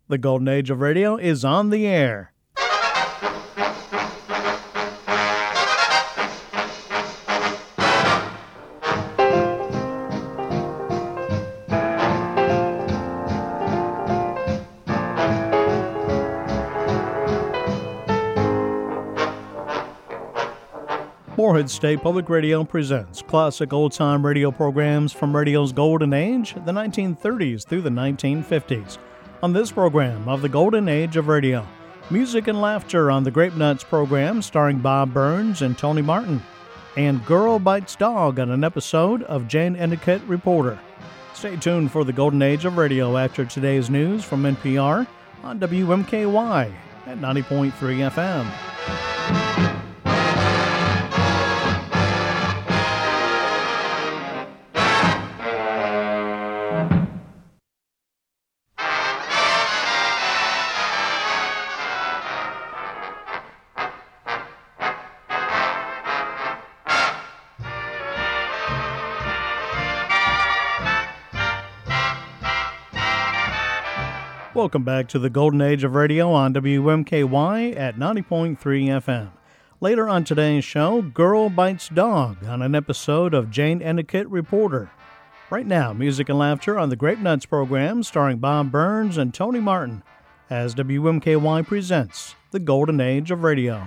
The Golden Age of Radio is on the air. Morehead State Public Radio presents classic old-time radio programs from radio's golden age, the 1930s through the 1950s. On this program of the Golden Age of Radio, music and laughter on the Grape Nuts program starring Bob Burns and Tony Martin, and Girl Bites Dog on an episode of Jane Endicott Reporter. Stay tuned for the Golden Age of Radio after today's news from NPR on WMKY at 90.3 FM. Welcome back to the Golden Age of Radio on WMKY at 90.3 FM. Later on today's show, Girl Bites Dog on an episode of Jane Endicott Reporter. Right now, music and laughter on the Grape Nuts program starring Bob Burns and Tony Martin as WMKY presents the Golden Age of Radio.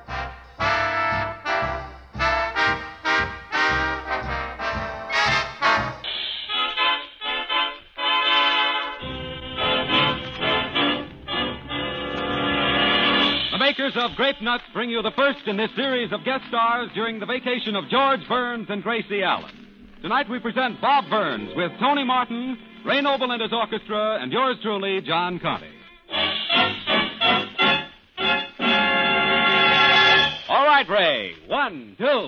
Of Grape Nuts bring you the first in this series of guest stars during the vacation of George Burns and Gracie Allen. Tonight we present Bob Burns with Tony Martin, Ray Noble and his orchestra, and yours truly, John Conte. All right, Ray. 1, 2.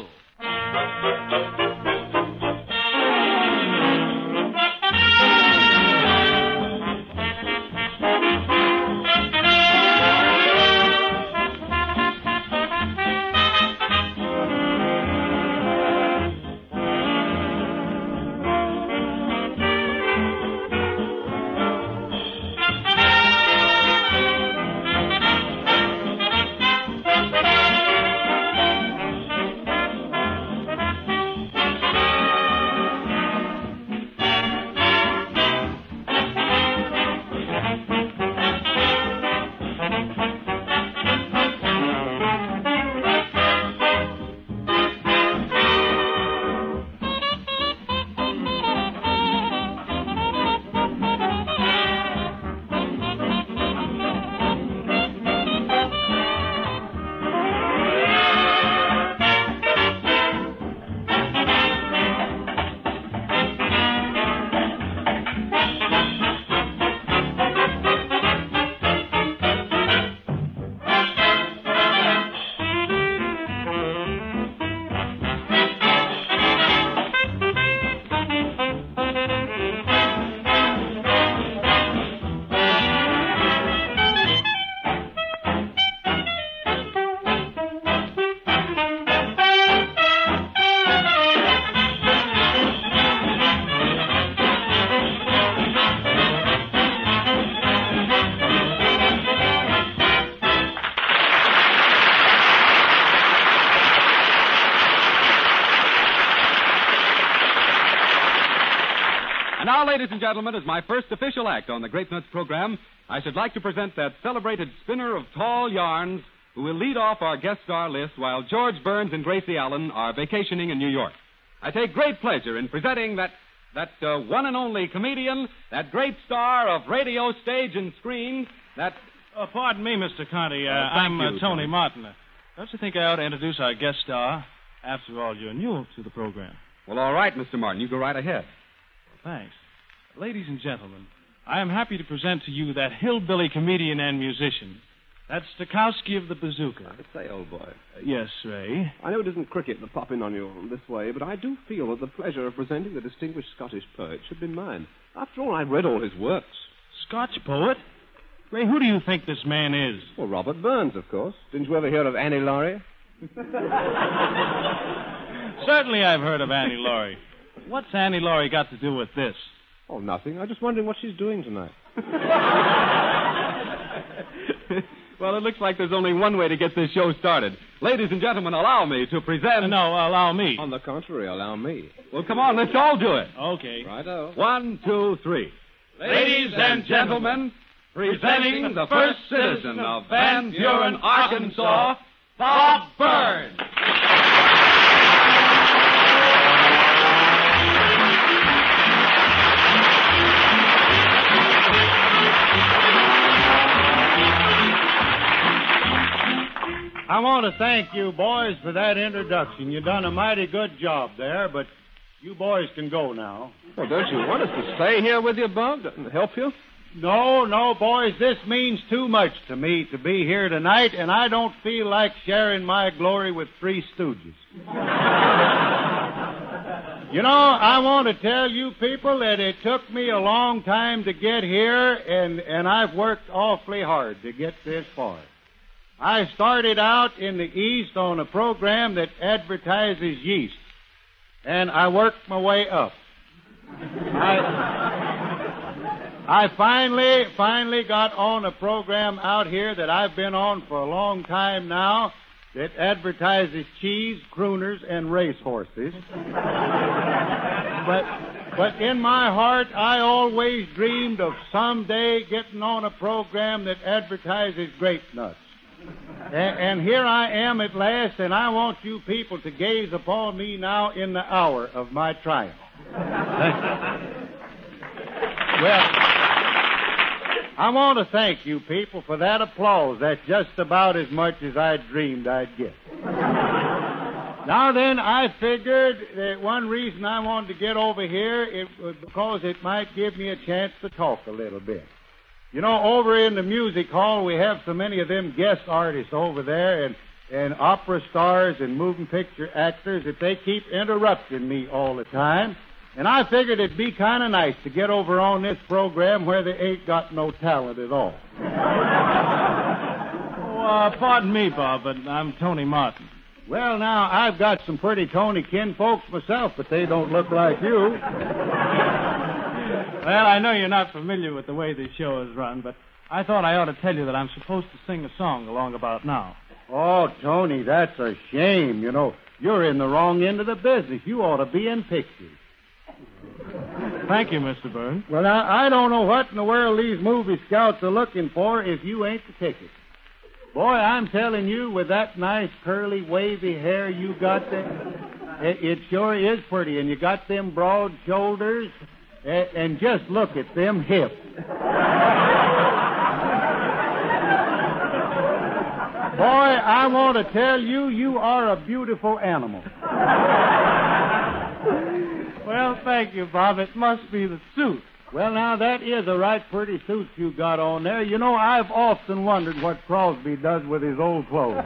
Now, ladies and gentlemen, as my first official act on the Grape Nuts program, I should like to present that celebrated spinner of tall yarns who will lead off our guest star list while George Burns and Gracie Allen are vacationing in New York. I take great pleasure in presenting that one and only comedian, that great star of radio, stage, and screen, that... pardon me, Mr. Conte. I'm Tony Martin. Don't you think I ought to introduce our guest star? After all, you're new to the program. Well, all right, Mr. Martin. You go right ahead. Thanks. Ladies and gentlemen, I am happy to present to you that hillbilly comedian and musician. That's Stokowski of the Bazooka. I say, old boy. Yes, Ray? I know it isn't cricket to pop in on you this way, but I do feel that the pleasure of presenting the distinguished Scottish poet should be mine. After all, I've read all his works. Scotch poet? Ray, who do you think this man is? Well, Robert Burns, of course. Didn't you ever hear of Annie Laurie? Certainly I've heard of Annie Laurie. What's Annie Laurie got to do with this? Oh, nothing. I'm just wondering what she's doing tonight. Well, it looks like there's only one way to get this show started. Ladies and gentlemen, allow me to present... No, allow me. On the contrary, allow me. Well, come on, let's all do it. Okay. Righto. 1, 2, 3. Ladies and gentlemen, presenting the first citizen of Van Buren, Arkansas, Bob Burns. I want to thank you boys for that introduction. You done a mighty good job there, but you boys can go now. Well, don't you want us to stay here with you, Bob, to help you? No, boys, this means too much to me to be here tonight, and I don't feel like sharing my glory with three stooges. You know, I want to tell you people that it took me a long time to get here, and I've worked awfully hard to get this far. I started out in the East on a program that advertises yeast, and I worked my way up. I finally got on a program out here that I've been on for a long time now that advertises cheese, crooners, and racehorses. But in my heart, I always dreamed of someday getting on a program that advertises grape nuts. And here I am at last, and I want you people to gaze upon me now in the hour of my triumph. Well, I want to thank you people for that applause. That's just about as much as I dreamed I'd get. Now then, I figured that one reason I wanted to get over here it was because it might give me a chance to talk a little bit. You know, over in the music hall, we have so many of them guest artists over there and opera stars and moving picture actors that they keep interrupting me all the time. And I figured it'd be kind of nice to get over on this program where they ain't got no talent at all. Pardon me, Bob, but I'm Tony Martin. Well, now, I've got some pretty Tony kinfolks myself, but they don't look like you. Well, I know you're not familiar with the way this show is run, but I thought I ought to tell you that I'm supposed to sing a song along about now. Oh, Tony, that's a shame. You know, you're in the wrong end of the business. You ought to be in pictures. Thank you, Mr. Burns. Well, now, I don't know what in the world these movie scouts are looking for if you ain't the ticket. Boy, I'm telling you, with that nice curly, wavy hair you got there, it sure is pretty. And you got them broad shoulders, and just look at them hips. Boy, I want to tell you, you are a beautiful animal. Well, thank you, Bob. It must be the suit. Well, now, that is a right pretty suit you got on there. You know, I've often wondered what Crosby does with his old clothes.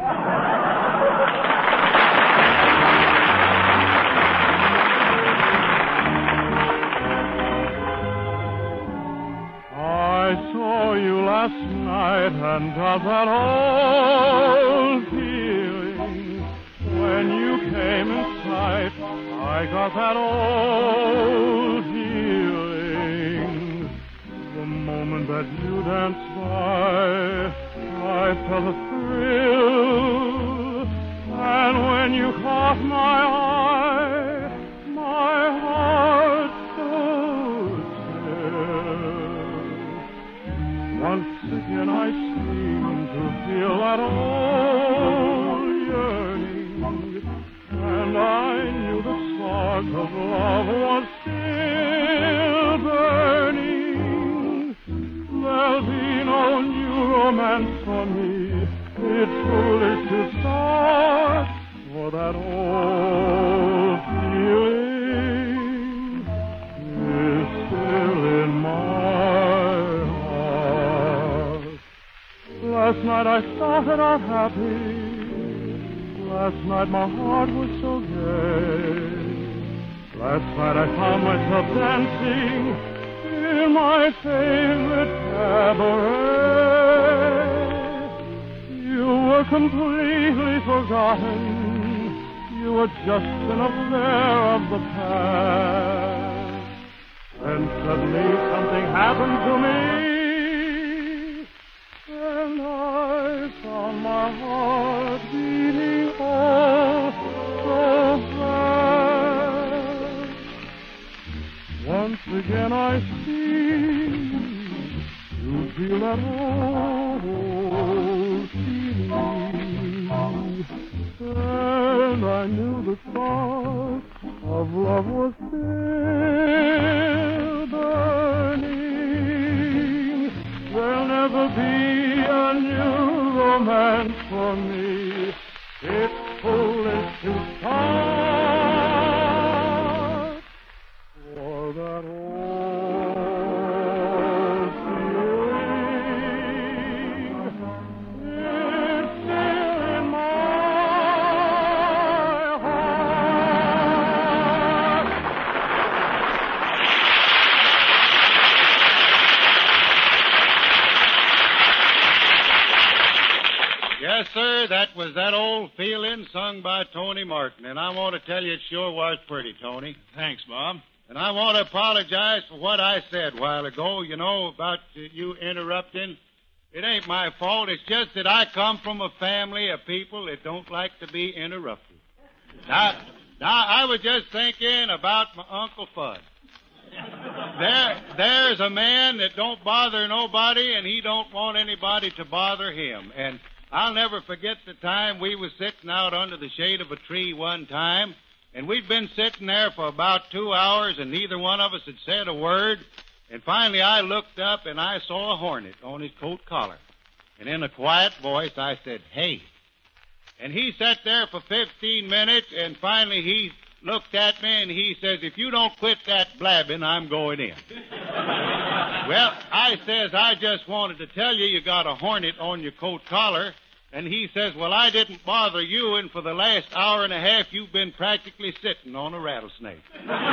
I saw you last night and got that old feeling. When you came in sight, I got that old feeling. The moment that you danced by, I felt a thrill. And when you caught my eye, my heart stood still. Once again I seemed to feel that old yearning, and I knew the spark of love was still burning. There'll be no new romance for me. It's foolish to start, for that old feeling is still in my heart. Last night I started out happy. Last night my heart was so gay. Last night I found myself dancing in my favorite cabaret. You were completely forgotten. You were just an affair of the past. Then suddenly something happened to me, and I feel that old feeling. And I knew the spark of love was still burning. There'll never be a new romance for me. It's foolish to start for that old feeling. It's still in my heart. Yes, sir, that was That Old Feeling sung by Tony Martin. And I want to tell you it sure was pretty, Tony. Thanks, Bob. And I want to apologize for what I said a while ago, about you interrupting. It ain't my fault. It's just that I come from a family of people that don't like to be interrupted. Now I was just thinking about my Uncle Fudd. There's a man that don't bother nobody, and he don't want anybody to bother him. And I'll never forget the time we was sitting out under the shade of a tree one time, and we'd been sitting there for about 2 hours, and neither one of us had said a word. And finally I looked up, and I saw a hornet on his coat collar. And in a quiet voice, I said, "Hey." And he sat there for 15 minutes, and finally he looked at me, and he says, "If you don't quit that blabbing, I'm going in." Well, I says, "I just wanted to tell you got a hornet on your coat collar." And he says, "Well, I didn't bother you, and for the last hour and a half, you've been practically sitting on a rattlesnake."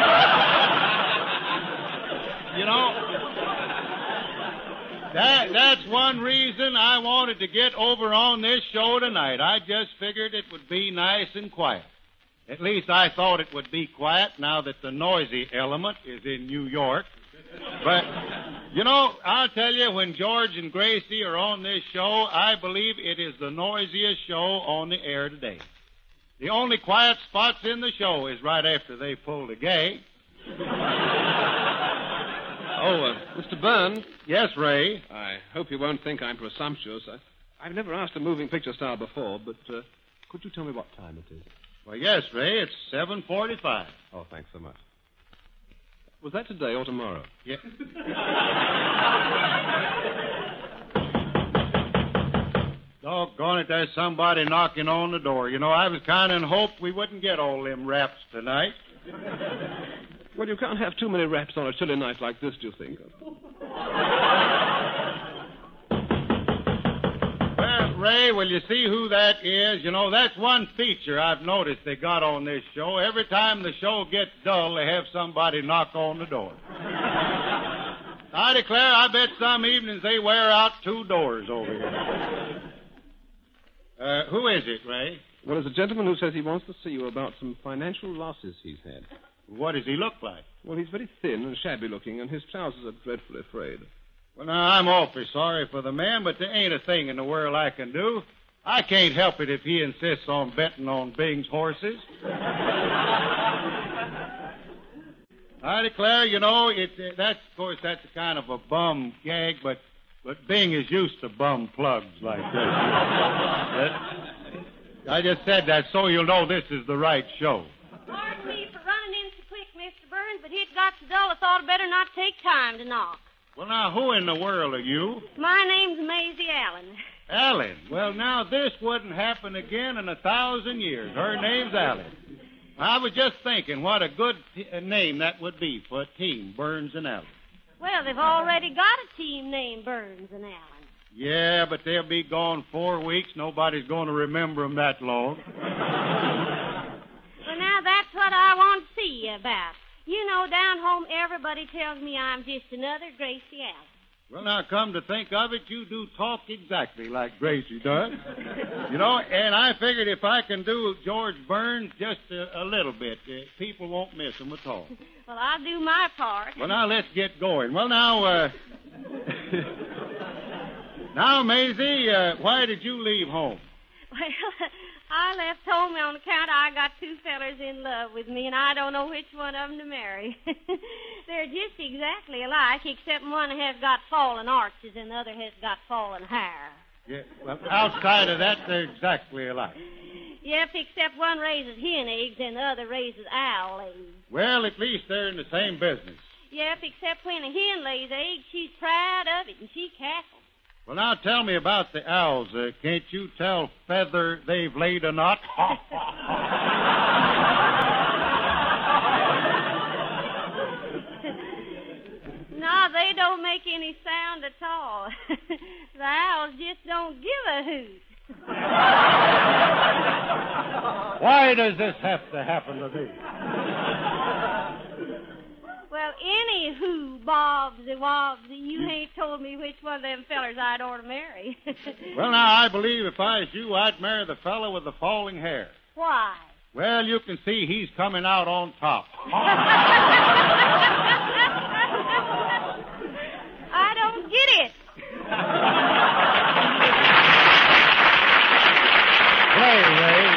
That's one reason I wanted to get over on this show tonight. I just figured it would be nice and quiet. At least I thought it would be quiet now that the noisy element is in New York. But, I'll tell you, when George and Gracie are on this show, I believe it is the noisiest show on the air today. The only quiet spots in the show is right after they pull the gag. Mr. Byrne. Yes, Ray? I hope you won't think I'm presumptuous. I've never asked a moving picture star before, but could you tell me what time it is? Well, yes, Ray, it's 7:45. Oh, thanks so much. Was that today or tomorrow? Yeah. Doggone it, there's somebody knocking on the door. I was kind of in hope we wouldn't get all them raps tonight. Well, you can't have too many raps on a chilly night like this, do you think? Well, Ray, will you see who that is? That's one feature I've noticed they got on this show. Every time the show gets dull, they have somebody knock on the door. I declare, I bet some evenings they wear out 2 doors over here. Who is it, Ray? Well, there's a gentleman who says he wants to see you about some financial losses he's had. What does he look like? Well, he's very thin and shabby looking, and his trousers are dreadfully frayed. Well, now, I'm awfully sorry for the man, but there ain't a thing in the world I can do. I can't help it if he insists on betting on Bing's horses. I declare, that's a kind of a bum gag, but Bing is used to bum plugs like this. I just said that so you'll know this is the right show. Pardon me for running in so quick, Mr. Burns, but it got so dull I thought I'd better not take time to knock. Well, now, who in the world are you? My name's Maisie Allen. Allen? Well, now, this wouldn't happen again in 1,000 years. Her name's Allen. I was just thinking what a good name that would be for a team, Burns and Allen. Well, they've already got a team named Burns and Allen. Yeah, but they'll be gone 4 weeks. Nobody's going to remember them that long. Well, now, that's what I want to see you about. Down home, everybody tells me I'm just another Gracie Allen. Well, now, come to think of it, you do talk exactly like Gracie does. And I figured if I can do George Burns just a little bit, people won't miss him at all. Well, I'll do my part. Well, now, let's get going. Well, now, now, Maisie, why did you leave home? Well, I I left home on account I got two fellers in love with me, and I don't know which one of them to marry. They're just exactly alike, except one has got fallen arches and the other has got fallen hair. Yeah, well, outside of that, they're exactly alike. Yep, except one raises hen eggs and the other raises owl eggs. Well, at least they're in the same business. Yep, except when a hen lays eggs, she's proud of it and she cackles. Well, now tell me about the owls. Can't you tell Feather they've laid a knot? No, they don't make any sound at all. The owls just don't give a hoot. Why does this have to happen to me? Well, anywho, Bobsy Wobbsy, you ain't told me which one of them fellers I'd ought to marry. Well, now, I believe if I was you, I'd marry the fellow with the falling hair. Why? Well, you can see he's coming out on top. I don't get it. Play, Ray.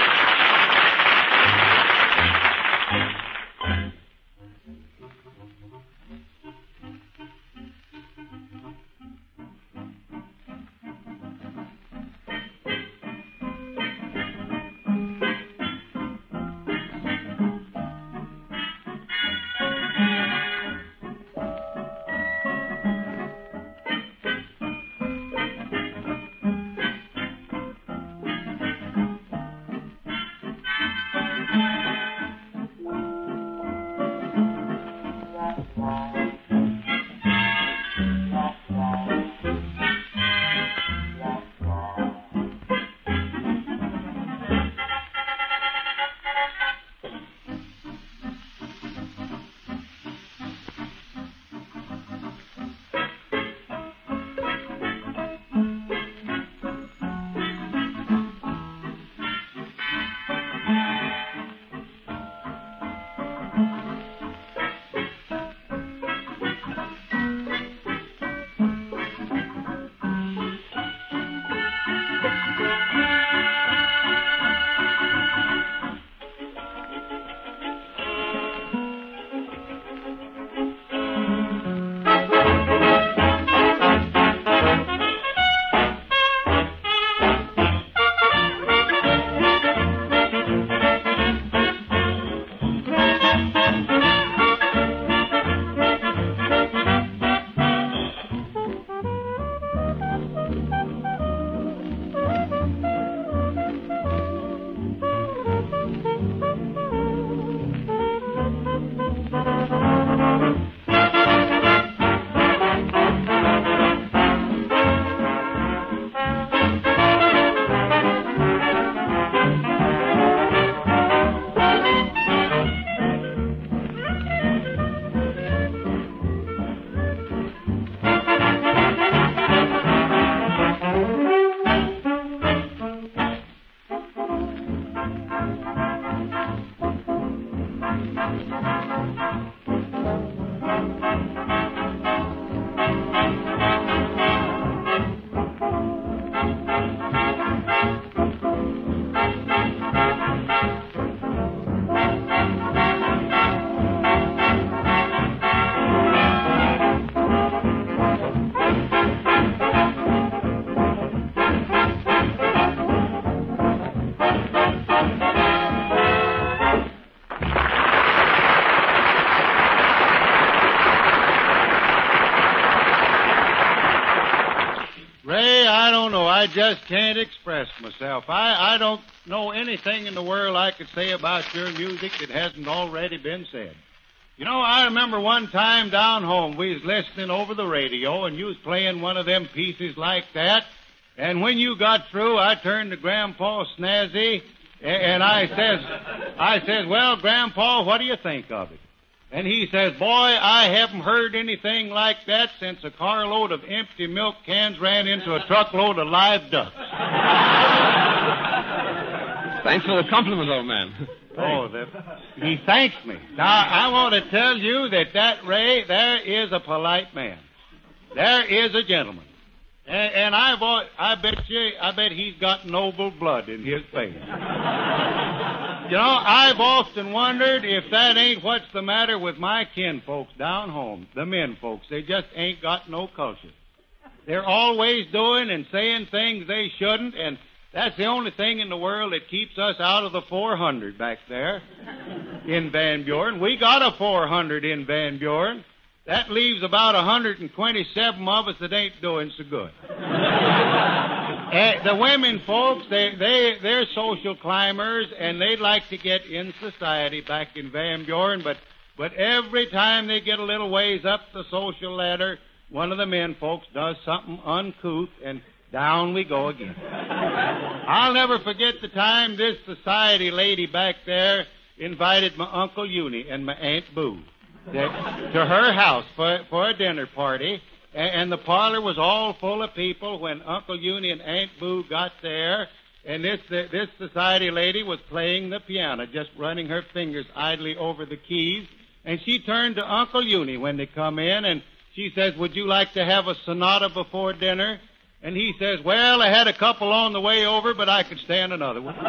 I just can't express myself. I don't know anything in the world I could say about your music that hasn't already been said. You know, I remember one time down home we was listening over the radio and you was playing one of them pieces like that. And when you got through, I turned to Grandpa Snazzy and I says, well, Grandpa, what do you think of it? And he says, boy, I haven't heard anything like that since a carload of empty milk cans ran into a truckload of live ducks. Thanks for the compliment, old man. Oh, he thanks me. Now, I want to tell you that Ray, there is a polite man. There is a gentleman. And I bet he's got noble blood in his face. You know, I've often wondered if that ain't what's the matter with my kinfolks down home, the men folks. They just ain't got no culture. They're always doing and saying things they shouldn't, and that's the only thing in the world that keeps us out of the 400 back there in Van Buren. We got a 400 in Van Buren. That leaves about 127 of us that ain't doing so good. The women folks, they're social climbers, and they'd like to get in society back in Van Buren, but every time they get a little ways up the social ladder, one of the men folks does something uncouth, and down we go again. I'll never forget the time this society lady back there invited my Uncle Uni and my Aunt Boo to her house for a dinner party. And the parlor was all full of people when Uncle Uni and Aunt Boo got there. And this society lady was playing the piano, just running her fingers idly over the keys. And she turned to Uncle Uni when they come in, and she says, "Would you like to have a sonata before dinner?" And he says, "Well, I had a couple on the way over, but I could stand another one."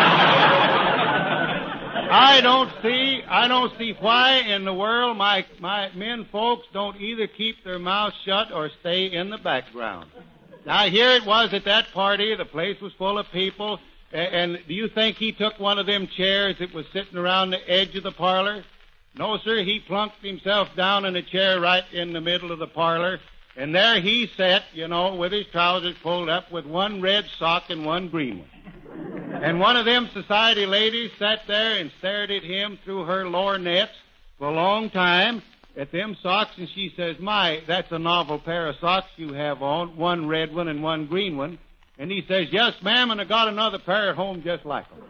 I don't see why in the world my men folks don't either keep their mouths shut or stay in the background. Now, here it was at that party. The place was full of people. And do you think he took one of them chairs that was sitting around the edge of the parlor? No, sir. He plunked himself down in a chair right in the middle of the parlor. And there he sat, you know, with his trousers pulled up with one red sock and one green one. And one of them society ladies sat there and stared at him through her lorgnettes for a long time at them socks, and she says, "My, that's a novel pair of socks you have on, one red one and one green one." And he says, "Yes, ma'am, and I got another pair at home just like them."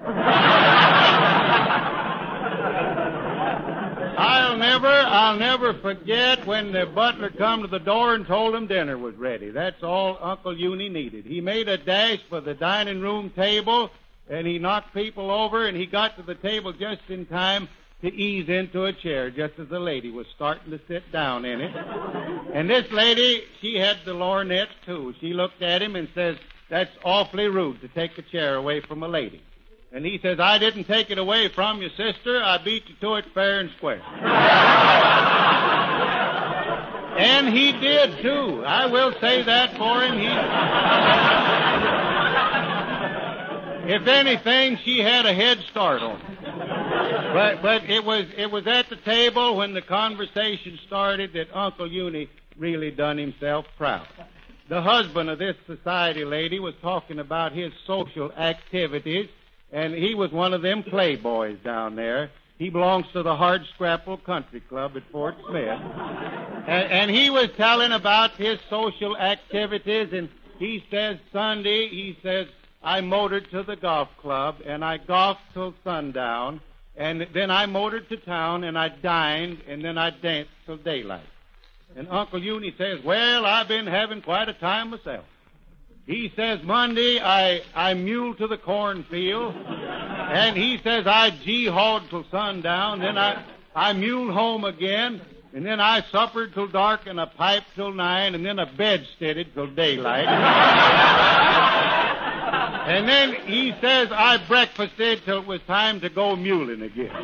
I'll never forget when the butler come to the door and told him dinner was ready. That's all Uncle Uni needed. He made a dash for the dining room table, and he knocked people over, and he got to the table just in time to ease into a chair, just as the lady was starting to sit down in it. And this lady, she had the lorgnette, too. She looked at him and says, "That's awfully rude to take a chair away from a lady." And he says, "I didn't take it away from you, sister. I beat you to it fair and square." And he did, too. I will say that for him. If anything, she had a head start on him. But it was at the table when the conversation started that Uncle Uni really done himself proud. The husband of this society lady was talking about his social activities, and he was one of them playboys down there. He belongs to the Hardscrapple Country Club at Fort Smith. And he was telling about his social activities, and he says Sunday, he says, "I motored to the golf club, and I golfed till sundown, and then I motored to town, and I dined, and then I danced till daylight." And Uncle Uni says, "Well, I've been having quite a time myself." He says, "Monday, I muled to the cornfield, and he says, I gee-hawed till sundown, then I muled home again, and then I suppered till dark, and I piped till 9, and then I bedsteaded till daylight. And then he says, I breakfasted till it was time to go muling again."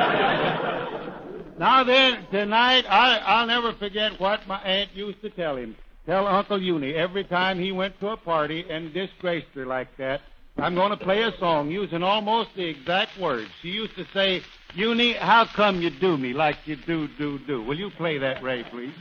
Now then, tonight, I'll never forget what my aunt used to tell Uncle Uni every time he went to a party and disgraced her like that. I'm going to play a song using almost the exact words. She used to say, "Uni, how come you do me like you do? Will you play that, Ray, please?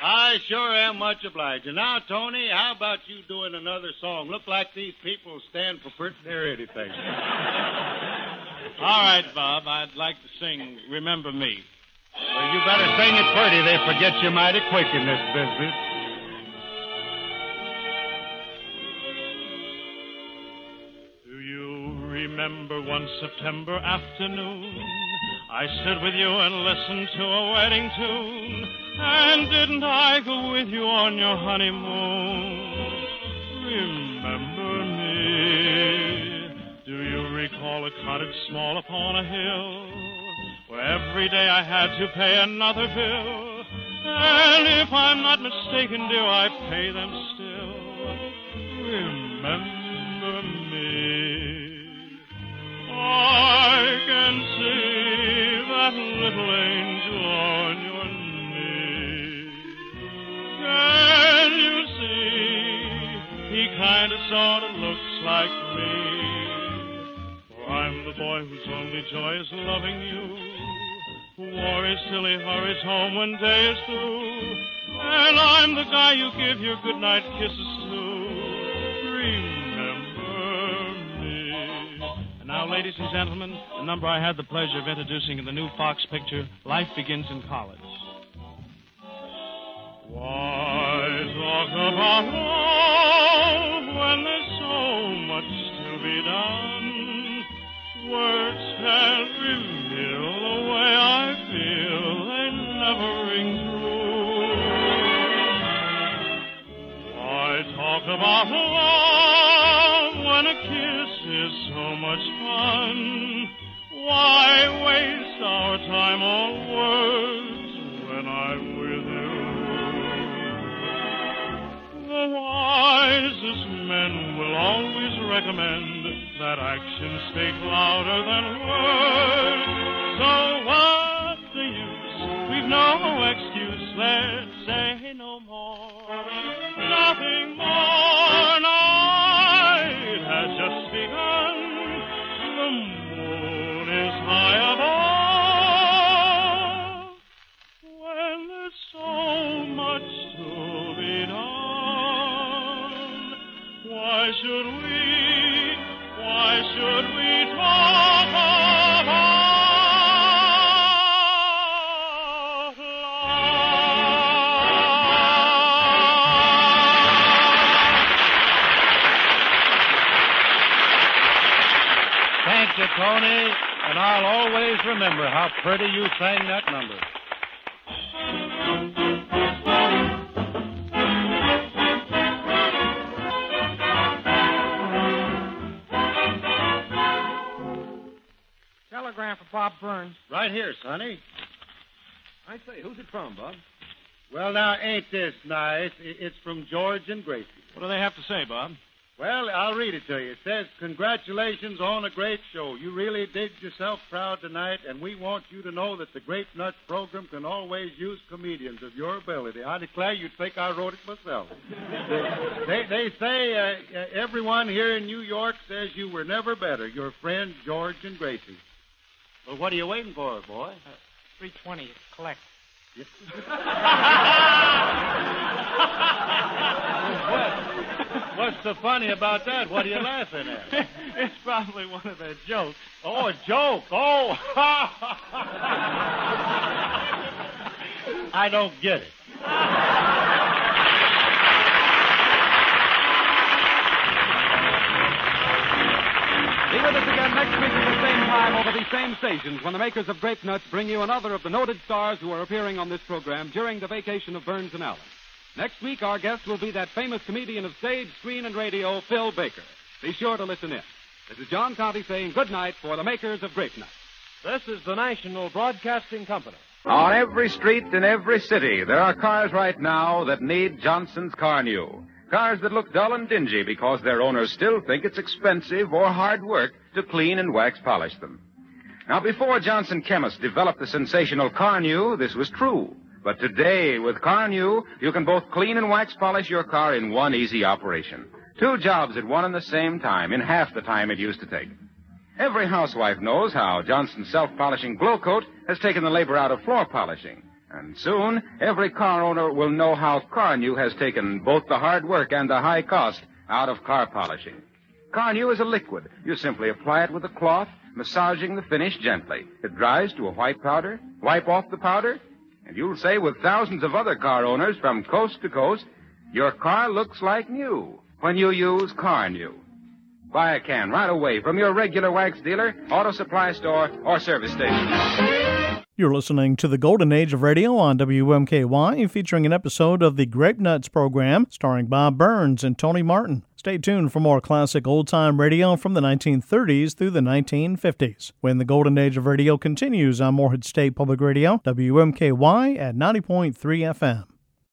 I sure am much obliged. And now, Tony, how about you doing another song? Look like these people stand for pretty near anything. All right, Bob. I'd like to sing Remember Me. Well, you better sing it pretty. They forget you mighty quick in this business. Do you remember one September afternoon? I stood with you and listened to a wedding tune. And didn't I go with you on your honeymoon? Remember me. Do you recall a cottage small upon a hill, where every day I had to pay another bill? And if I'm not mistaken, do I pay them still? Remember me. I can see that little angel on your knee. Can you see? He kind of sort of looks like me. For I'm the boy whose only joy is loving you, who worries till he hurries home when day is through. And I'm the guy you give your goodnight kisses to. Now, ladies and gentlemen, the number I had the pleasure of introducing in the new Fox picture, Life Begins in College. Why talk about love when there's so much to be done? Words can't reveal the way I feel. They never ring true. Why talk about love when a kiss is so much fun? Why waste our time on words when I'm with you? The wisest men will always recommend that actions speak louder than words. So what's the use? We've no excuse. Let's say no more. Nothing more. Night has just begun. The moon is high above. When there's so much to be done, why should we talk about love? Thank you, Tony, and I'll always remember how pretty you sang that number. Telegram for Bob Burns. Right here, Sonny. I say, who's it from, Bob? Well, now, ain't this nice? It's from George and Gracie. What do they have to say, Bob? Well, I'll read it to you. It says, congratulations on a great show. You really did yourself proud tonight, and we want you to know that the Grape Nuts program can always use comedians of your ability. I declare you'd think I wrote it myself. They say everyone here in New York says you were never better. Your friend, George and Gracie. Well, what are you waiting for, boy? $3.20. Collect. What's so funny about that? What are you laughing at? It's probably one of their jokes. Oh, a joke. Oh. I don't get it. Be with us again next week at the same time over these same stations when the makers of Grape Nuts bring you another of the noted stars who are appearing on this program during the vacation of Burns and Allen. Next week, our guest will be that famous comedian of stage, screen, and radio, Phil Baker. Be sure to listen in. This is John Conte saying good night for the makers of Grape Nuts. This is the National Broadcasting Company. On every street in every city, there are cars right now that need Johnson's Car New. Cars that look dull and dingy because their owners still think it's expensive or hard work to clean and wax polish them. Now, before Johnson Chemists developed the sensational Car New, this was true. But today, with Car New, you can both clean and wax polish your car in one easy operation. 2 jobs at one and the same time, in half the time it used to take. Every housewife knows how Johnson's self-polishing Glow Coat has taken the labor out of floor polishing. And soon, every car owner will know how Carnew has taken both the hard work and the high cost out of car polishing. Carnew is a liquid. You simply apply it with a cloth, massaging the finish gently. It dries to a white powder, wipe off the powder, and you'll say with thousands of other car owners from coast to coast, your car looks like new when you use Carnew. Buy a can right away from your regular wax dealer, auto supply store, or service station. You're listening to the Golden Age of Radio on WMKY, featuring an episode of the Grape Nuts program starring Bob Burns and Tony Martin. Stay tuned for more classic old-time radio from the 1930s through the 1950s, when the Golden Age of Radio continues on Morehead State Public Radio, WMKY at 90.3 FM.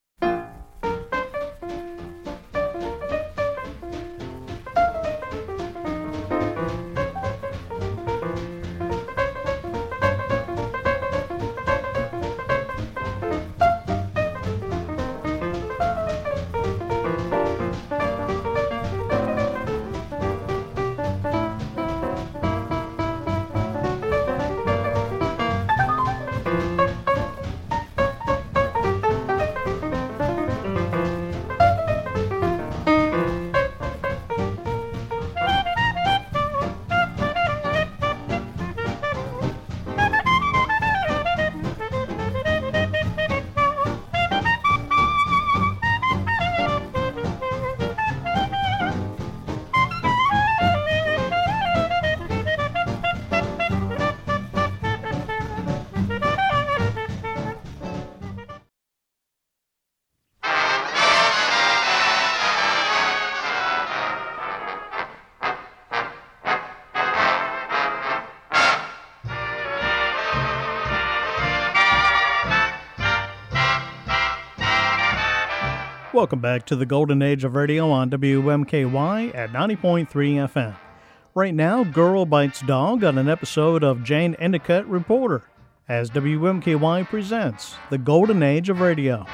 Welcome back to the Golden Age of Radio on WMKY at 90.3 FM. Right now, Girl Bites Dog on an episode of Jane Endicott Reporter, as WMKY presents the Golden Age of Radio.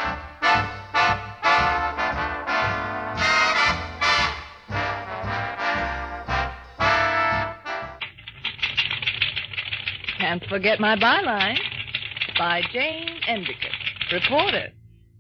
Can't forget my byline. By Jane Endicott, Reporter.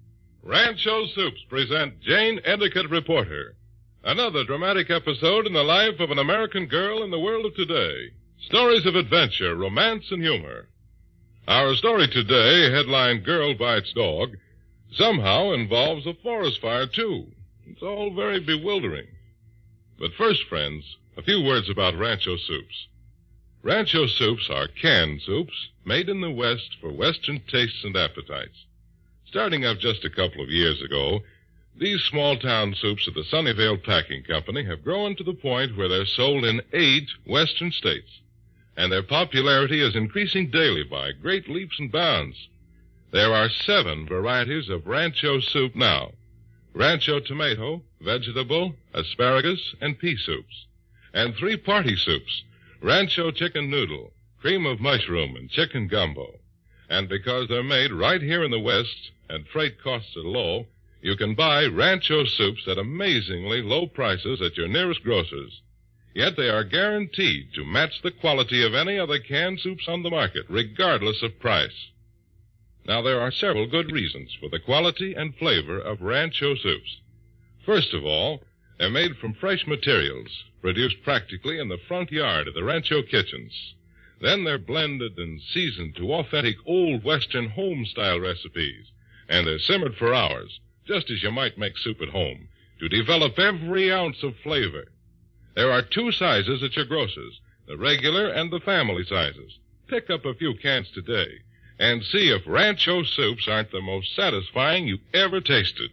Rancho Soups present Jane Endicott Reporter, another dramatic episode in the life of an American girl in the world of today. Stories of adventure, romance, and humor. Our story today, headlined Girl Bites Dog, somehow involves a forest fire, too. It's all very bewildering. But first, friends, a few words about Rancho Soups. Rancho Soups are canned soups made in the West for Western tastes and appetites. Starting up just a couple of years ago, these small-town soups of the Sunnyvale Packing Company have grown to the point where they're sold in 8 Western states, and their popularity is increasing daily by great leaps and bounds. There are 7 varieties of Rancho soup now: Rancho tomato, vegetable, asparagus, and pea soups, and 3 party soups: Rancho chicken noodle, cream of mushroom, and chicken gumbo. And because they're made right here in the West and freight costs are low, you can buy Rancho soups at amazingly low prices at your nearest grocer's. Yet they are guaranteed to match the quality of any other canned soups on the market, regardless of price. Now, there are several good reasons for the quality and flavor of Rancho soups. First of all, they're made from fresh materials, produced practically in the front yard of the Rancho kitchens. Then they're blended and seasoned to authentic old Western home-style recipes, and they're simmered for hours, just as you might make soup at home, to develop every ounce of flavor. There are 2 sizes at your grocer's, the regular and the family sizes. Pick up a few cans today and see if Rancho soups aren't the most satisfying you've ever tasted.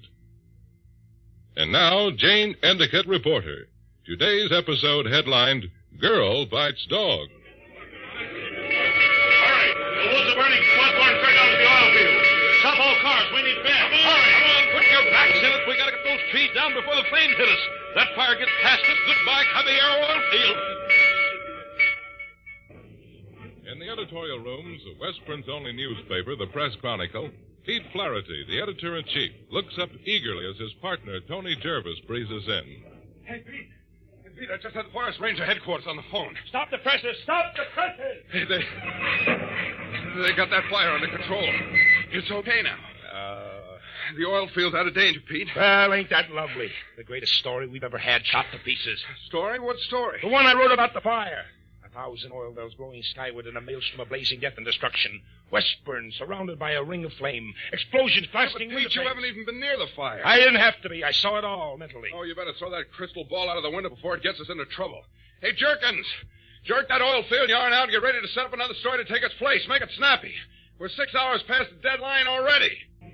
And now, Jane Endicott Reporter. Today's episode headlined, Girl Bites Dog. The woods are burning. Osborne, turn down to the oil field. Stop all cars. We need men. Hurry. Come on, put your backs in it. We gotta get those trees down before the flames hit us. That fire gets past us. Goodbye, Caballero oil field. In the editorial rooms of West Prince's only newspaper, the Press Chronicle, Pete Flaherty, the editor-in-chief, looks up eagerly as his partner, Tony Jervis, breezes in. Hey, Pete. Pete, I just had the Forest Ranger headquarters on the phone. Stop the presses. Stop the presses. Hey, they got that fire under control. It's okay now. The oil field's out of danger, Pete. Well, ain't that lovely? The greatest story we've ever had shot to pieces. Story? What story? The one I wrote about the fire. 1,000 oil wells blowing skyward in a maelstrom of blazing death and destruction. Westburn surrounded by a ring of flame. Explosions blasting Pete, you haven't even been near the fire. I didn't have to be. I saw it all mentally. Oh, you better throw that crystal ball out of the window before it gets us into trouble. Hey, Jerkins, jerk that oil field yarn out and get ready to set up another story to take its place. Make it snappy. We're 6 hours past the deadline already.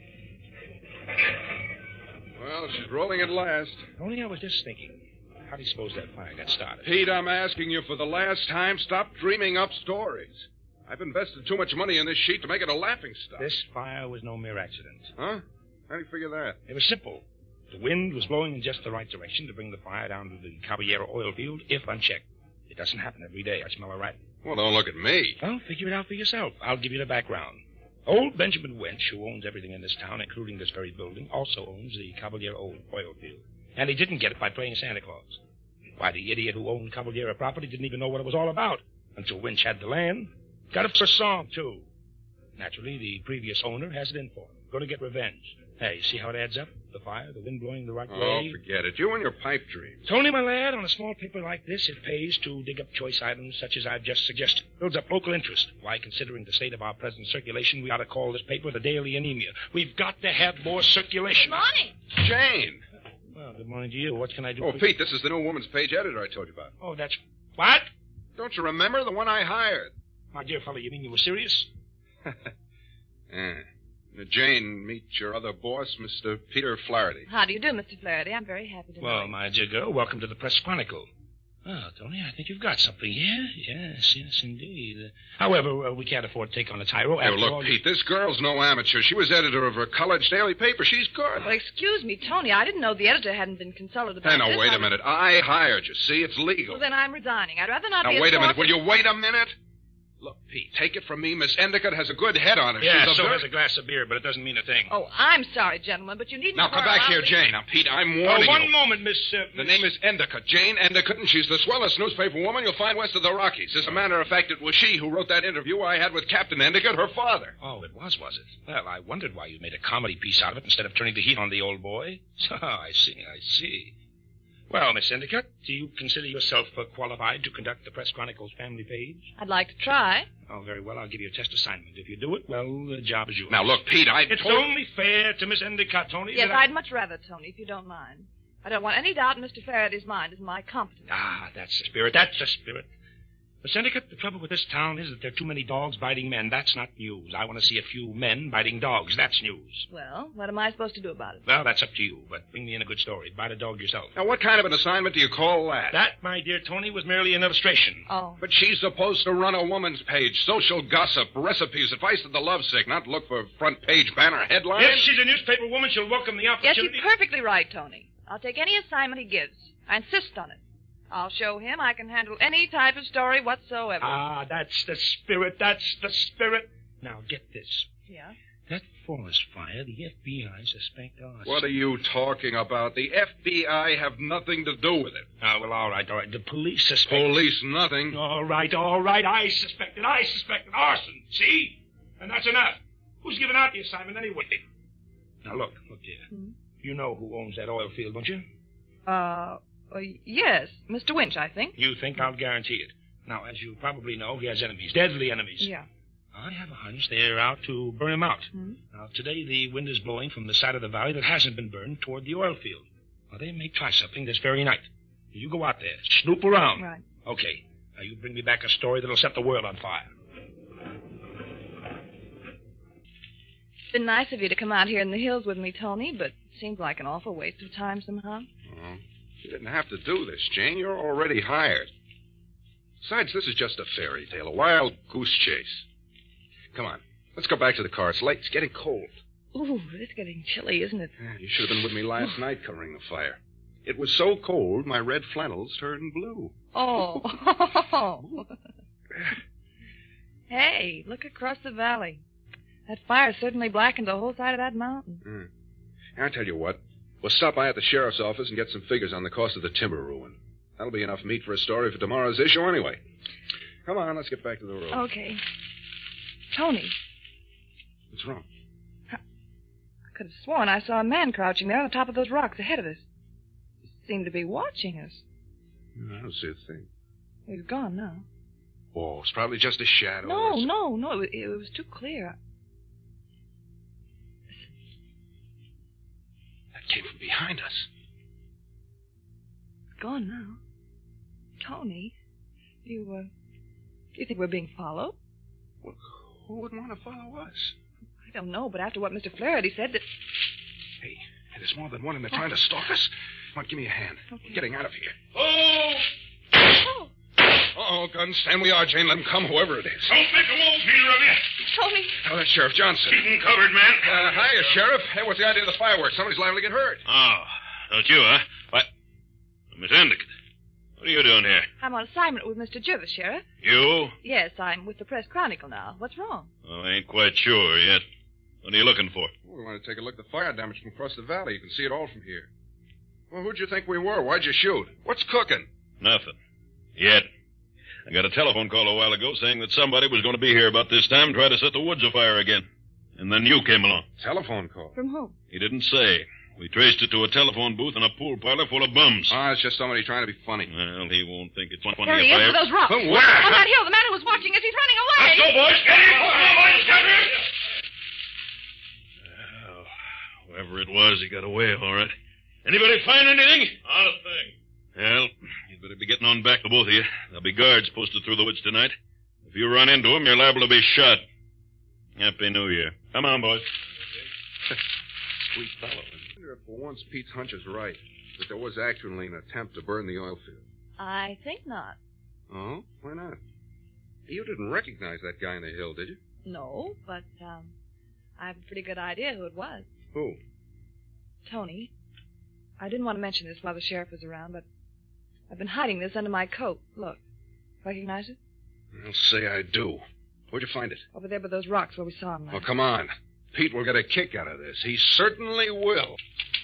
Well, she's rolling at last. Only I was just thinking. How do you suppose that fire got started? Pete, I'm asking you for the last time, stop dreaming up stories. I've invested too much money in this sheet to make it a laughing stock. This fire was no mere accident. Huh? How do you figure that? It was simple. The wind was blowing in just the right direction to bring the fire down to the Caballero oil field, if unchecked. It doesn't happen every day. I smell a rat. Well, don't look at me. Well, figure it out for yourself. I'll give you the background. Old Benjamin Wench, who owns everything in this town, including this very building, also owns the Caballero oil field. And he didn't get it by playing Santa Claus. Why, the idiot who owned Caballero property didn't even know what it was all about until Winch had the land. Got it for a song, too. Naturally, the previous owner has it in for him. Going to get revenge. Hey, see how it adds up? The fire, the wind blowing the right way. Oh, forget it. You and your pipe dreams. Tony, my lad, on a small paper like this, it pays to dig up choice items such as I've just suggested. Builds up local interest. Why, considering the state of our present circulation, we ought to call this paper the Daily Anemia. We've got to have more circulation. Good morning. Jane. Well, good morning to you. What can I do? Oh, Pete, this is the new woman's page editor I told you about. Oh, that's... What? Don't you remember? The one I hired. My dear fellow, you mean you were serious? Yeah. Now, Jane, meet your other boss, Mr. Peter Flaherty. How do you do, Mr. Flaherty? I'm very happy to know Well, you. my dear girl, welcome to the Press Chronicle. Oh, Tony, I think you've got something here. Yes, indeed. However, we can't afford to take on a tyro. Hey, look, Pete, this girl's no amateur. She was editor of her college daily paper. She's good. Well, excuse me, Tony. I didn't know the editor hadn't been consulted about Hey, now, this. wait a minute. I hired you. See, it's legal. Well, then I'm resigning. I'd rather not be Now, a wait a minute. source Will you wait a minute? Look, Pete, take it from me. Miss Endicott has a good head on her. Yeah, She's so very... has a glass of beer, but it doesn't mean a thing. Oh, I'm sorry, gentlemen, but you needn't... Now, come back here, Jane. Now, Pete, I'm warning you. One moment, Miss... The name is Endicott. Jane Endicott, and she's the swellest newspaper woman you'll find west of the Rockies. As a matter of fact, it was she who wrote that interview I had with Captain Endicott, her father. Oh, it was it? Well, I wondered why you made a comedy piece out of it instead of turning the heat on the old boy. So, I see. Well, Miss Endicott, do you consider yourself qualified to conduct the Press Chronicle's family page? I'd like to try. Oh, very well. I'll give you a test assignment. If you do it, well, the job is yours. Now, look, Pete, It's only fair to Miss Endicott, Tony. Yes, I'd much rather, Tony, if you don't mind. I don't want any doubt in Mr. Faraday's mind as my competence. Ah, that's the spirit. That's the spirit. Miss Endicott, the trouble with this town is that there are too many dogs biting men. That's not news. I want to see a few men biting dogs. That's news. Well, what am I supposed to do about it? Well, that's up to you, but bring me in a good story. Bite a dog yourself. Now, what kind of an assignment do you call that? That, my dear Tony, was merely an illustration. Oh. But she's supposed to run a woman's page, social gossip, recipes, advice to the lovesick, not look for front page banner headlines. If she's a newspaper woman, she'll welcome the Yes, opportunity. you're perfectly right, Tony. I'll take any assignment he gives. I insist on it. I'll show him I can handle any type of story whatsoever. Ah, that's the spirit. That's the spirit. Now, get this. Yeah? That forest fire, the FBI suspect us. What are you talking about? The FBI have nothing to do with it. Oh, well, all right. The police suspect... Police, nothing. All right. I suspected arson. See? And that's enough. Who's giving out the assignment anyway? Now, look, dear. You know who owns that oil field, don't you? Yes. Mr. Winch, I think. You think? I'll guarantee it. Now, as you probably know, he has enemies, deadly enemies. Yeah. I have a hunch they're out to burn him out. Now, today the wind is blowing from the side of the valley that hasn't been burned toward the oil field. Well, they may try something this very night. You go out there, snoop around. Right. Okay. Now, you bring me back a story that'll set the world on fire. It's been nice of you to come out here in the hills with me, Tony, but it seems like an awful waste of time somehow. Oh, you didn't have to do this, Jane. You're already hired. Besides, this is just a fairy tale, a wild goose chase. Come on. Let's go back to the car. It's late. It's getting cold. Ooh, it's getting chilly, isn't it? Yeah, you should have been with me last night covering the fire. It was so cold, my red flannels turned blue. Oh. Hey, look across the valley. That fire certainly blackened the whole side of that mountain. I'll tell you what. We'll stop by at the sheriff's office and get some figures on the cost of the timber ruin. That'll be enough meat for a story for tomorrow's issue anyway. Come on, let's get back to the road. Okay. Tony. What's wrong? could have sworn I saw a man crouching there on the top of those rocks ahead of us. He seemed to be watching us. I don't see a thing. He's gone now. Oh, it's probably just a shadow. No. It was too clear. That came from behind us. It's gone now. Tony, do you think we're being followed? Well, who would want to follow us? I don't know, but after what Mr. Flaherty said, that... Hey, there's more than one, and they're trying to stalk us. Come on, give me a hand. Okay. We're getting out of here. Oh! Uh-oh, guns. Stand we are, Jane. Let them come, whoever it is. Don't make a move, either of you. Tony! Oh, that's Sheriff Johnson. Keep them covered, man. Hiya, Sheriff. Hey, what's the idea of the fireworks? Somebody's liable to get hurt. Oh, don't you, huh? What? Miss Endicott, what are you doing here? I'm on assignment with Mr. Jervis, Sheriff. You? Yes, I'm with the Press Chronicle now. What's wrong? Oh, I ain't quite sure yet. What are you looking for? Well, we want to take a look at the fire damage from across the valley. You can see it all from here. Well, who'd you think we were? Why'd you shoot? What's cooking? Nothing. Yet. I got a telephone call a while ago saying that somebody was going to be here about this time and try to set the woods afire again. And then you came along. Telephone call? From whom? He didn't say. We traced it to a telephone booth in a pool parlor full of bums. Ah, it's just somebody trying to be funny. Well, he won't think it's funny There he is with those rocks. Where? On that hill. The man who was watching us. He's running away. Let's go, boys. Get him. Come on, boys. Get him. Well, whoever it was, he got away, all right. Anybody find anything? Not a thing. Well, you'd better be getting on back, the both of you. There'll be guards posted through the woods tonight. If you run into them, you're liable to be shot. Happy New Year. Come on, boys. Sweet fellow. I wonder if for once Pete's hunch is right, that there was actually an attempt to burn the oil field. I think not. Oh? Why not? You didn't recognize that guy on the hill, did you? No, but, I have a pretty good idea who it was. Who? Tony. I didn't want to mention this while the sheriff was around, but I've been hiding this under my coat. Look. Recognize it? I'll say I do. Where'd you find it? Over there by those rocks where we saw him. Oh, come on. Pete will get a kick out of this. He certainly will.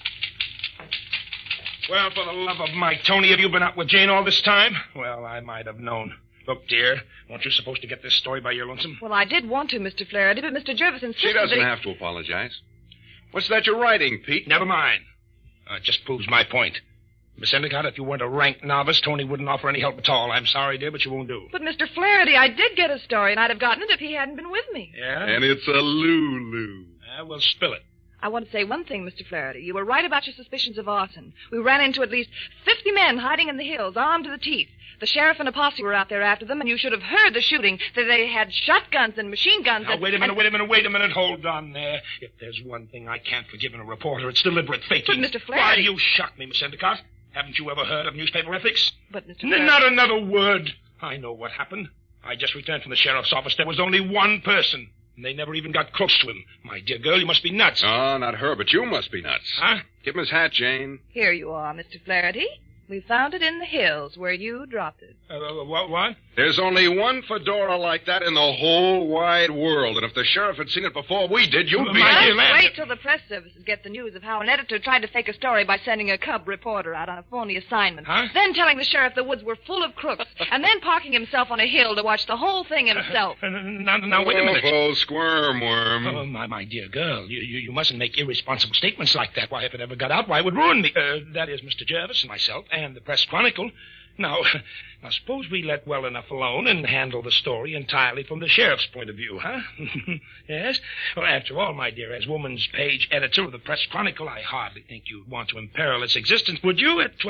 Well, for the love of Mike, Tony, have you been out with Jane all this time? Well, I might have known. Look, dear, weren't you supposed to get this story by your lonesome? Well, I did want to, Mr. Flaherty, but Mr. Jervis insisted She doesn't that have to apologize. What's that you're writing, Pete? Never mind. It just proves my point. Miss Endicott, if you weren't a rank novice, Tony wouldn't offer any help at all. I'm sorry, dear, but you won't do. But, Mr. Flaherty, I did get a story, and I'd have gotten it if he hadn't been with me. Yeah? And it's a Lulu. Well, spill it. I want to say one thing, Mr. Flaherty. You were right about your suspicions of arson. We ran into at least 50 men hiding in the hills, armed to the teeth. The sheriff and a posse were out there after them, and you should have heard the shooting. That they had shotguns and machine guns. Now, wait a minute. Hold on there. If there's one thing I can't forgive in a reporter, it's deliberate faking. But, Mr. Flaherty... Why, you shock me, Miss Endicott. Haven't you ever heard of newspaper ethics? But, Mr. Flaherty... Not another word. I know what happened. I just returned from the sheriff's office. There was only one person, and they never even got close to him. My dear girl, you must be nuts. Oh, not her, but you must be nuts. Huh? Give him his hat, Jane. Here you are, Mr. Flaherty. We found it in the hills where you dropped it. What? There's only one fedora like that in the whole wide world, and if the sheriff had seen it before we did, you'd be... Wait till the press services get the news of how an editor tried to fake a story by sending a cub reporter out on a phony assignment. Huh? Then telling the sheriff the woods were full of crooks, and then parking himself on a hill to watch the whole thing himself. Now, wait a minute. Oh, squirm worm. Oh, my dear girl, you mustn't make irresponsible statements like that. Why, if it ever got out, why, it would ruin me. That is, Mr. Jervis and myself and the Press Chronicle. Now, suppose we let well enough alone and handle the story entirely from the sheriff's point of view, huh? Yes? Well, after all, my dear, as woman's page editor of the Press Chronicle, I hardly think you'd want to imperil its existence, would you, at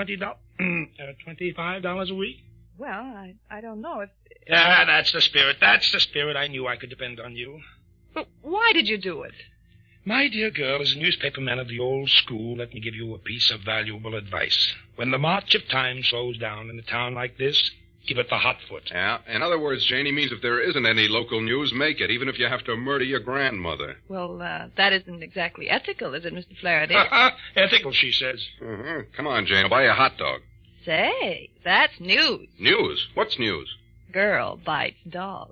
$25 a week? Well, I don't know if... Yeah, that's the spirit. I knew I could depend on you. But why did you do it? My dear girl, as a newspaperman of the old school, let me give you a piece of valuable advice. When the march of time slows down in a town like this, give it the hot foot. Yeah, in other words, Jane, he means if there isn't any local news, make it, even if you have to murder your grandmother. Well, that isn't exactly ethical, is it, Mr. Flaherty? Ethical, she says. Uh-huh. Come on, Jane, I'll buy you a hot dog. Say, that's news. News? What's news? Girl bites dog.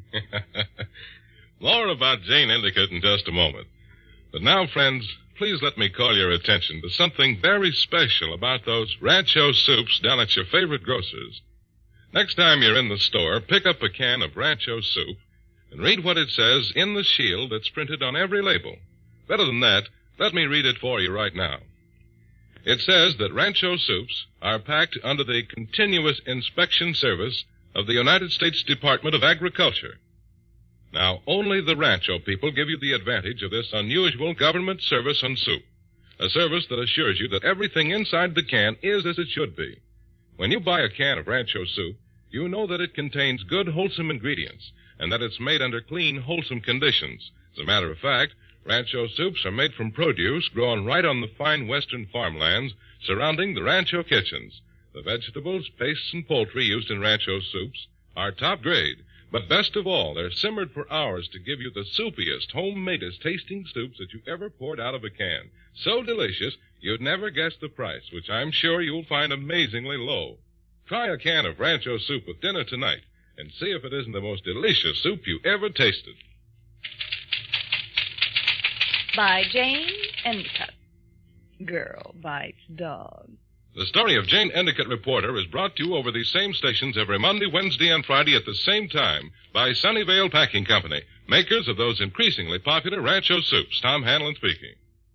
More about Jane Endicott in just a moment. But now, friends, please let me call your attention to something very special about those Rancho soups down at your favorite grocer's. Next time you're in the store, pick up a can of Rancho soup and read what it says in the shield that's printed on every label. Better than that, Let me read it for you right now. It says that Rancho soups are packed under the continuous inspection service of the United States Department of Agriculture. Now, only the Rancho people give you the advantage of this unusual government service on soup, a service that assures you that everything inside the can is as it should be. When you buy a can of Rancho soup, you know that it contains good, wholesome ingredients and that it's made under clean, wholesome conditions. As a matter of fact, Rancho soups are made from produce grown right on the fine western farmlands surrounding the Rancho kitchens. The vegetables, pastes, and poultry used in Rancho soups are top grade. But best of all, they're simmered for hours to give you the soupiest, homemadest tasting soups that you ever poured out of a can. So delicious, you'd never guess the price, which I'm sure you'll find amazingly low. Try a can of Rancho soup with dinner tonight and see if it isn't the most delicious soup you ever tasted. By Jane Endicott. Girl bites dog. The story of Jane Endicott, Reporter, is brought to you over these same stations every Monday, Wednesday, and Friday at the same time by Sunnyvale Packing Company, makers of those increasingly popular Rancho soups. Tom Hanlon speaking.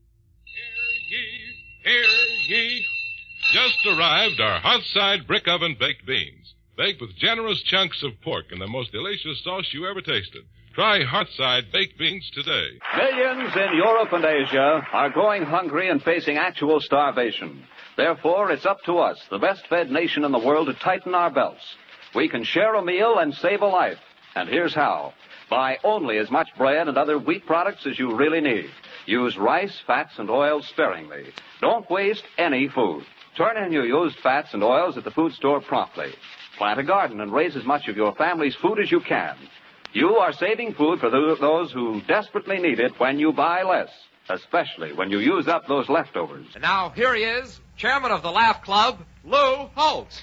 Hear ye. Just arrived our hot-side brick oven baked beans, baked with generous chunks of pork and the most delicious sauce you ever tasted. Try hot-side baked beans today. Millions in Europe and Asia are going hungry and facing actual starvation. Therefore, it's up to us, the best-fed nation in the world, to tighten our belts. We can share a meal and save a life. And here's how. Buy only as much bread and other wheat products as you really need. Use rice, fats, and oils sparingly. Don't waste any food. Turn in your used fats and oils at the food store promptly. Plant a garden and raise as much of your family's food as you can. You are saving food for those who desperately need it when you buy less, especially when you use up those leftovers. And now, here he is, chairman of the Laugh Club, Lou Holtz.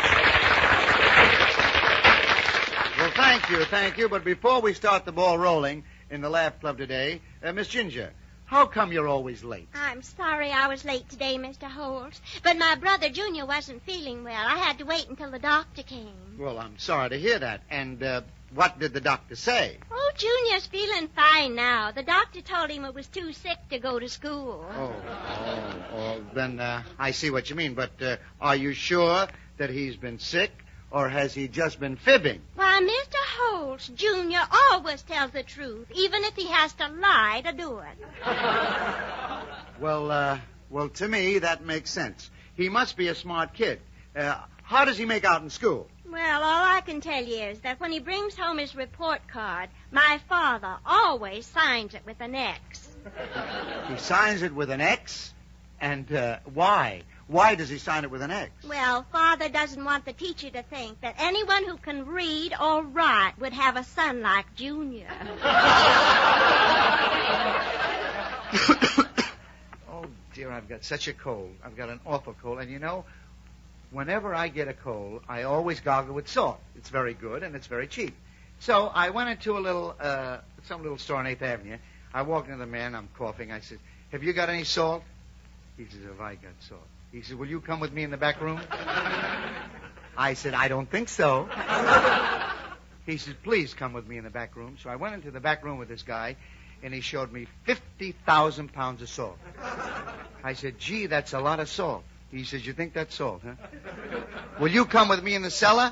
Well, thank you. But before we start the ball rolling in the Laugh Club today, Miss Ginger, how come you're always late? I'm sorry I was late today, Mr. Holtz. But my brother Junior wasn't feeling well. I had to wait until the doctor came. Well, I'm sorry to hear that. And what did the doctor say? Oh, Junior's feeling fine now. The doctor told him it was too sick to go to school. Then I see what you mean. But are you sure that he's been sick, or has he just been fibbing? Why, Mr. Holtz, Junior always tells the truth, even if he has to lie to do it. Well, to me, that makes sense. He must be a smart kid. How does he make out in school? Well, all I can tell you is that when he brings home his report card, my father always signs it with an X. He signs it with an X? And why? Why does he sign it with an X? Well, Father doesn't want the teacher to think that anyone who can read or write would have a son like Junior. Oh, dear, I've got such a cold. I've got an awful cold. And, you know, whenever I get a cold, I always gargle with salt. It's very good, and it's very cheap. So I went into some little store on 8th Avenue. I walked into the man. I'm coughing. I said, "Have you got any salt?" He says, "Have I got salt?" He says, "Will you come with me in the back room?" I said, "I don't think so." He says, "Please come with me in the back room." So I went into the back room with this guy, and he showed me 50,000 pounds of salt. I said, "Gee, that's a lot of salt." He says, "You think that's salt, huh? Will you come with me in the cellar?"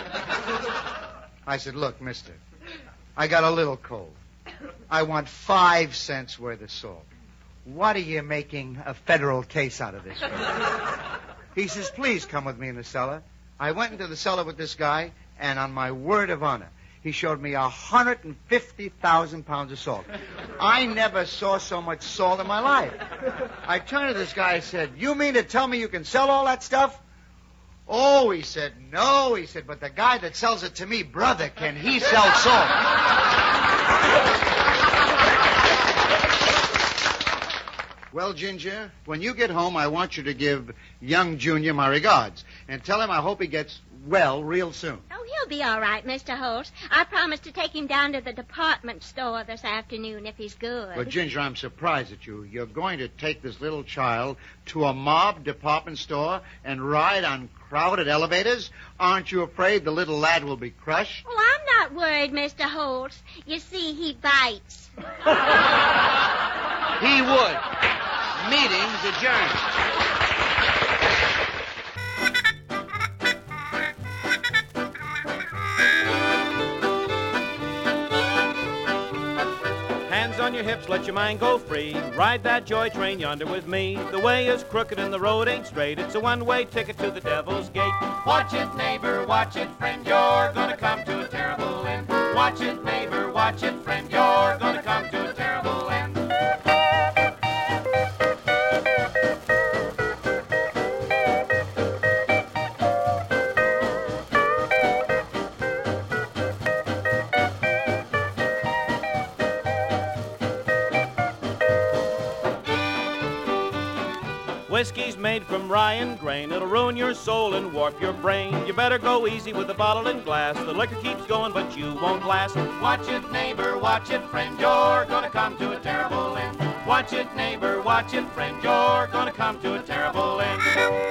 I said, "Look, mister, I got a little cold. I want 5 cents worth of salt. What are you making a federal case out of this for?" He says, "Please come with me in the cellar." I went into the cellar with this guy, and on my word of honor, he showed me 150,000 pounds of salt. I never saw so much salt in my life. I turned to this guy and said, "You mean to tell me you can sell all that stuff?" "Oh," he said, "no," he said, "but the guy that sells it to me, brother, can he sell salt?" Well, Ginger, when you get home, I want you to give young Junior my regards and tell him I hope he gets well real soon. Oh, he'll be all right, Mr. Holtz. I promised to take him down to the department store this afternoon if he's good. But, Ginger, I'm surprised at you. You're going to take this little child to a mob department store and ride on crowded elevators? Aren't you afraid the little lad will be crushed? Oh, I'm not worried, Mr. Holtz. You see, he bites. He would. Meeting's adjourned. Hands on your hips, let your mind go free. Ride that joy train yonder with me. The way is crooked and the road ain't straight. It's a one-way ticket to the devil's gate. Watch it, neighbor, watch it, friend. You're gonna come to a terrible end. Watch it, neighbor, watch it, friend. You're gonna come to a terrible end. Whiskey's made from rye and grain. It'll ruin your soul and warp your brain. You better go easy with the bottle and glass. The liquor keeps going, but you won't last. Watch it, neighbor, watch it, friend. You're gonna come to a terrible end. Watch it, neighbor, watch it, friend. You're gonna come to a terrible end.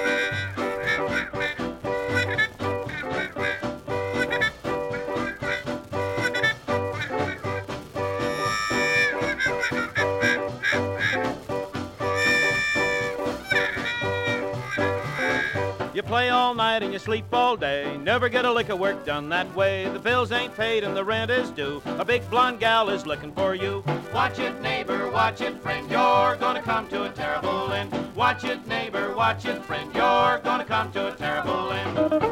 You play all night and you sleep all day. Never get a lick of work done that way. The bills ain't paid and the rent is due. A big blonde gal is looking for you. Watch it, neighbor, watch it, friend. You're gonna come to a terrible end. Watch it, neighbor, watch it, friend. You're gonna come to a terrible end.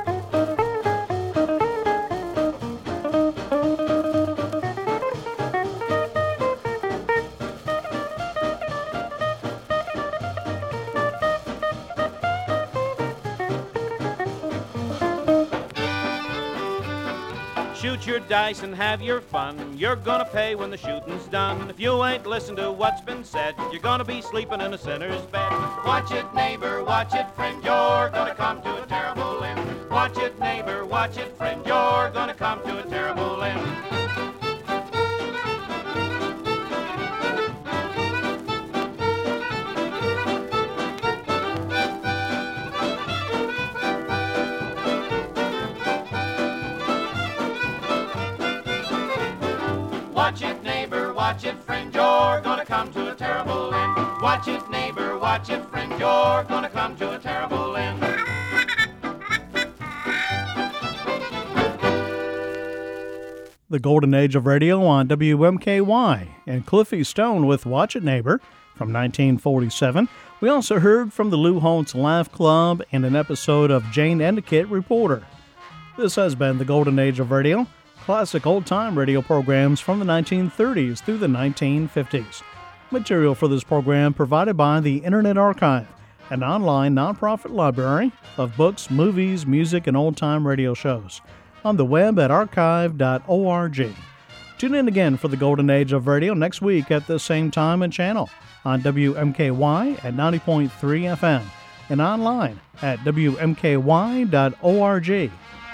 Shoot your dice and have your fun. You're gonna pay when the shooting's done. If you ain't listened to what's been said, you're gonna be sleeping in a sinner's bed. Watch it, neighbor, watch it, friend. You're gonna come to a terrible end. Watch it, neighbor, watch it, friend. You're gonna come to a terrible end. Watch it, neighbor, watch it, friend, you're gonna come to a terrible end. Watch it, neighbor, watch it, friend, you're gonna come to a terrible end. The Golden Age of Radio on WMKY, and Cliffy Stone with Watch It, Neighbor from 1947. We also heard from the Lou Holtz Laugh Club and an episode of Jane Endicott Reporter. This has been the Golden Age of Radio. Classic old-time radio programs from the 1930s through the 1950s. Material for this program provided by the Internet Archive, an online nonprofit library of books, movies, music, and old-time radio shows. On the web at archive.org. Tune in again for the Golden Age of Radio next week at the same time and channel on WMKY at 90.3 FM and online at WMKY.org.